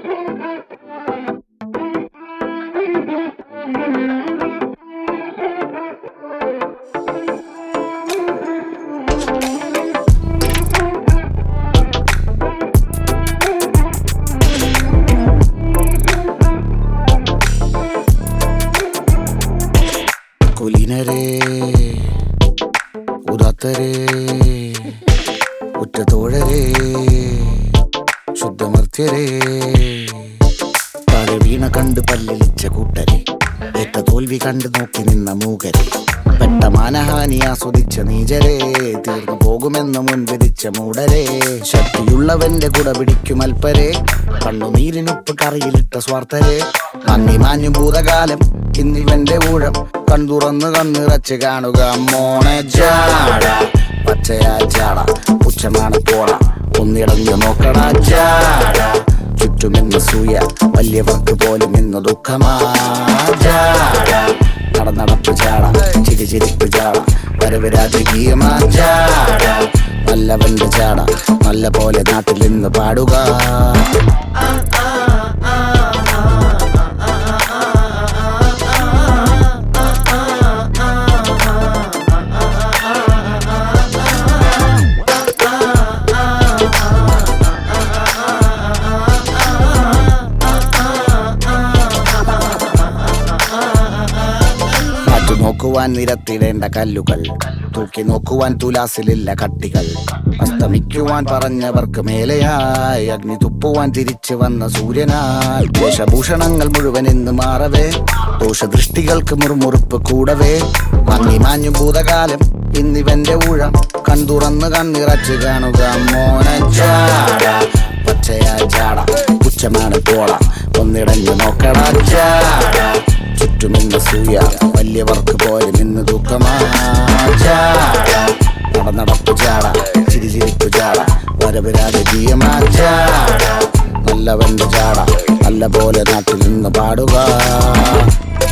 കുലീനരേ ഉദാത്തരേ ഉറ്റത്തോഴരേ ശുദ്ധമർത്യരേ താഴെ വീണ കണ്ട് പല്ലിളിച്ച കൂട്ടരെ ഏറ്റ തോൽവി കണ്ട് നോക്കി നിന്ന മൂകരെ പെട്ട മാനഹാനി ആസ്വദിച്ച നീചരെ തീർന്നു പോകുമെന്ന് മുൻവിധിച്ച മൂടരെ ശക്തിയുള്ളവന്റെ കുട പിടിക്കും അൽപ്പരെ കണ്ണുനീരിനൊപ്പ് കറിയിലിട്ട സ്വാർത്ഥരെ മങ്ങി മാഞ്ഞു ഭൂതകാലം ഇന്നിവന്റെ ഊഴം കൺതുറന്ന് കണ്ണിറച്ച് കാണുക മോണെ ജാട പച്ചയാ ജാട പുച്ഛമാണ് പോട ഒന്നിടഞ്ഞു നോക്കണ ജാട ചുറ്റുമെന്ന് സൂയ വലിയവർക്ക് പോലും ഇന്ന് ദുഃഖമാ ജാട നടപ്പ് ജാട ചിരിച്ചിരിപ്പ് ജാട വരവ് രാജകീയമാ ജാട നല്ലവന്റെ ജാട നല്ല പോലെ നാട്ടിൽ നിന്ന് പാടുക. നോക്കുവാൻ നിരത്തിടേണ്ട കല്ലുകൾ തൂക്കി നോക്കുവാൻ തുലാസിലില്ല കട്ടികൾ അസ്തമിക്കുവാൻ പറഞ്ഞവർക്ക് മേലെയായി അഗ്നി തുപ്പുവാൻ തിരിച്ചു വന്ന സൂര്യനായി വേഷഭൂഷണങ്ങൾ മുഴുവൻ ഇന്ന് മാറവേ ദോഷദൃഷ്ടികൾക്ക് മുറുമുറുപ്പ് കൂടവേ മങ്ങി മാഞ്ഞു ഭൂതകാലം ഇന്നിവന്റെ ഊഴം കൺതുറന്ന് കണ്ണിറച്ച് കാണുക മോനെ ജാട പച്ചയാ ജാട പുച്ഛമാണ് പോള ഒന്നിടഞ്ഞു നോക്കട ജാട ചുറ്റുമിന്ന് സൂയ വലിയവർക്ക് പോലും ഇന്ന് ദുഃഖമാ ജാട നടപ്പ് ജാട ചിരിച്ചിരിപ്പ് ജാട വരവ് രാജകീയമാ ജാട നല്ലവന്റെ ജാട നല്ല പോലെ നാട്ടിൽ നിന്ന് പാടുക.